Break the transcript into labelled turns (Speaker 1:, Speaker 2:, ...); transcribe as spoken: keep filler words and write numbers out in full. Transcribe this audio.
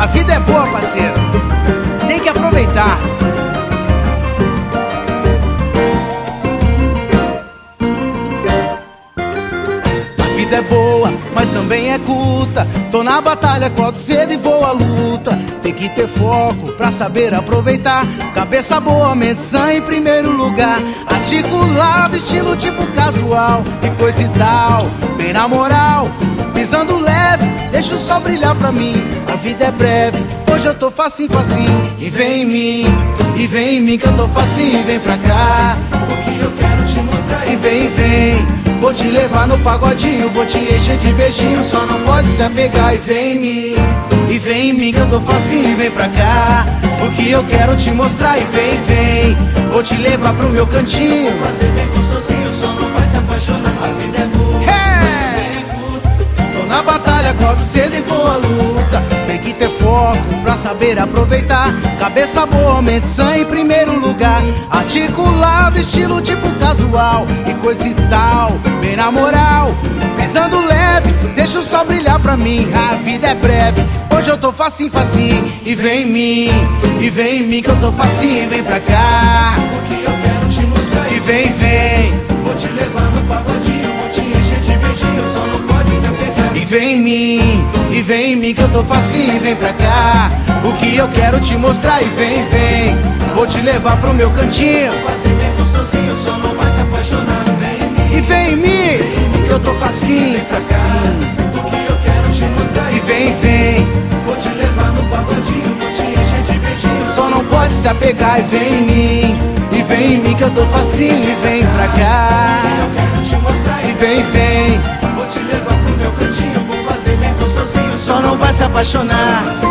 Speaker 1: A vida é boa, parceiro, tem que aproveitar. A vida é boa, mas também é curta. Tô na batalha, acordo cedo e vou à luta. Tem que ter foco pra saber aproveitar. Cabeça boa, mente sã em primeiro lugar. Articulado, estilo tipo casual e coisa e tal, bem na moral, pisando leve, deixa o sol brilhar pra mim. A vida é breve, hoje eu tô facinho, facinho. E vem em mim, e vem em mim que eu tô facinho. Vem pra cá, porque eu quero te mostrar. E vem, vem, vou te levar no pagodinho, vou te encher de beijinho, só não pode se apegar. E vem em mim, e vem em mim que eu tô facinho. Vem pra cá, porque eu quero te mostrar. E vem, vem, vou te levar pro meu cantinho,
Speaker 2: fazer bem gostosinho, só não vai se apaixonar. A vida é boa,
Speaker 1: hey! Tô na batalha, acordo cedo e vou à luta. Tem que ter foco pra saber aproveitar. Cabeça boa, mente sã em primeiro lugar. Articulado, estilo tipo casual e coisa e tal, bem na moral, pisando leve, deixa o sol brilhar pra mim. A vida é breve, hoje eu tô facinho, facinho. E vem em mim, e vem em mim que eu tô facinho. Vem pra cá,
Speaker 2: porque eu quero te mostrar.
Speaker 1: E vem, vem,
Speaker 2: vou te levar no pagodinho, vou te encher de beijinho, só não pode se apegar.
Speaker 1: E vem em mim, e vem em mim que eu tô facinho. Vem pra cá, o que eu quero te mostrar. E vem, vem, vou te levar pro meu cantinho,
Speaker 2: fazer bem gostosinho, só não vai se apaixonar. Vem em mim,
Speaker 1: e vem em mim, que eu tô facinho, facinho.
Speaker 2: O que eu quero te mostrar.
Speaker 1: E vem, vem,
Speaker 2: vou te levar no pagodinho, vou te encher de beijinho,
Speaker 1: só não pode se apegar. E vem em mim, e vem em mim que eu tô facinho. E vem pra cá,
Speaker 2: eu quero te mostrar.
Speaker 1: E vem, vem,
Speaker 2: vou te levar pro meu cantinho, vou fazer bem gostosinho,
Speaker 1: só não vai se apaixonar.